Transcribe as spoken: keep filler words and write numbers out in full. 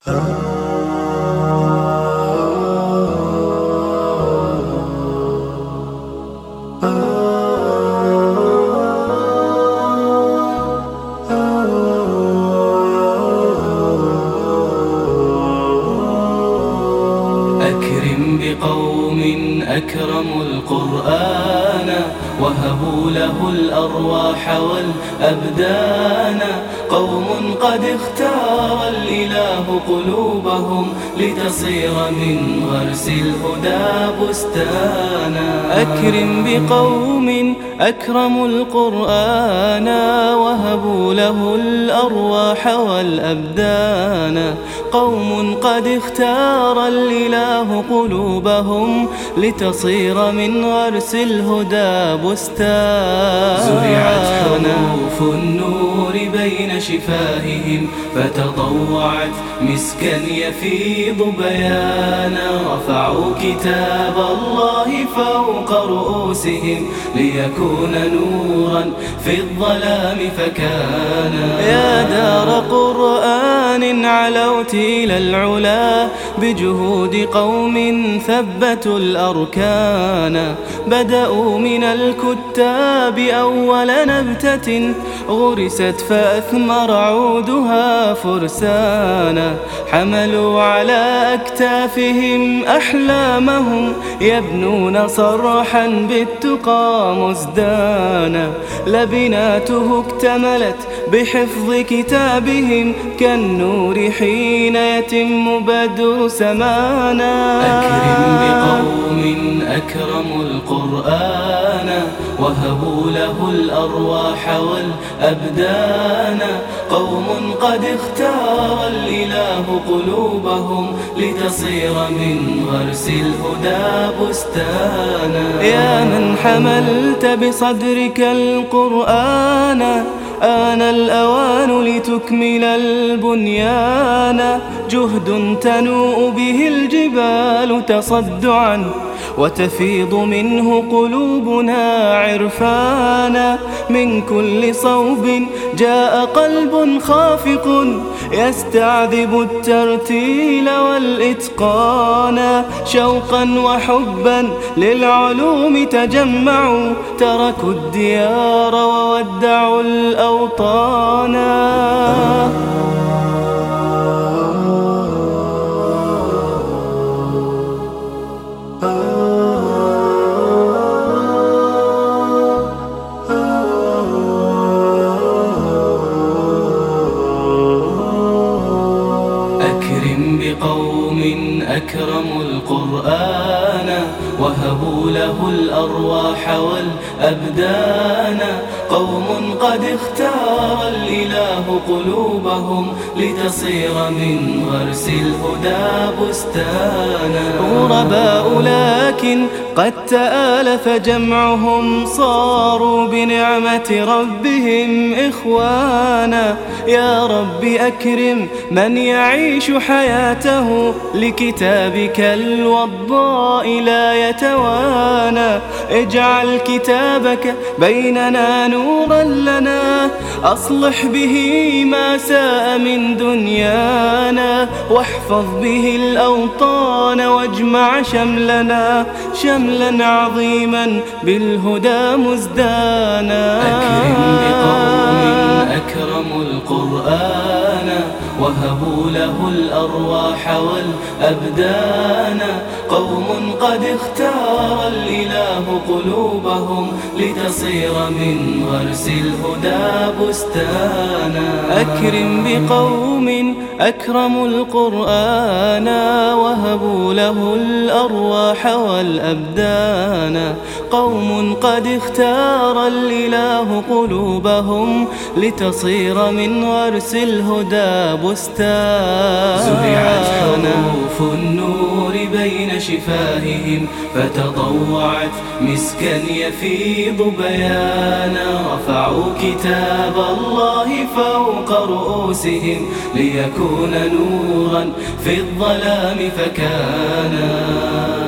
أكرم بقوم أكرموا القرآن وهبوا له الأرواح والأبدان، قوم قد اختار الإله قلوبهم لتصير من غرس الهدى بستانا. أكرم بقوم أكرموا القرآن وهبوا له الأرواح والأبدان، قوم قد اختار الإله قلوبهم لتصير من غرس الهدى بستانا. زرعت حروف النور بين شفاههم فتضوعت مسكا يفيض بيانا، رفعوا كتاب الله فوق رؤوسهم ليكون نورا في الظلام فكانا. يا دار قرآن علوت إلى العلا بجهود قوم ثبتوا الأركان، بدأوا من الكتاب أول نبتة غرست فأثمر عودها فرسانا، حملوا على أكتافهم أحلامهم يبنون صرحا بالتقى مزدانا، لبناته اكتملت بحفظ كتابهم كالنور حين يتم بدر سمانا. أكرم بقوم أكرموا القرآن وهبوا له الأرواح والأبدان، قوم قد اختار الإله قلوبهم لتصير من غرس الهدى بستانا. يا من حملت بصدرك القرآن آن الأوان لتكمل البنيان، جهد تنوء به الجبال تصدعا وتفيض منه قلوبنا عرفانا، من كل صوب جاء قلب خافق يستعذب الترتيل والإتقان، شوقا وحبا للعلوم تجمعوا تركوا الديار وودعوا الأوطان. أكرم بقوم أكرموا القرآن وهبوا له الأرواح والأبدان، قوم قد اختار الإله قلوبهم لتصير من غرس الهدى بستانا. غرباء لكن قد تآلف جمعهم صاروا بنعمة ربهم إخوانا، يا رب أكرم من يعيش حياته لكتابك الوضاء لا يتوانى، اجعل كتابك بيننا نورا لنا أصلح به ما ساء من دنيانا، واحفظ به الأوطان واجمع شملنا شملا عظيما بالهدى مزدانا. أكرم بقوم أكرموا القرآن وهبوا له الأرواح والأبدان، قوم قد اختار الإله قلوبهم لتصير من غرس الهدى بستانا. أكرم بقوم أكرموا القرآن وهبوا له الأرواح والأبدان، قوم قد اختار الإله قلوبهم لتصير من غرس الهدى بستانا. زرعت حروف النور بين شفاههم فتضوعت مسكا يفيض بيانا، رفعوا كتاب الله فوق رؤوسهم ليكون نورا في الظلام فكانا.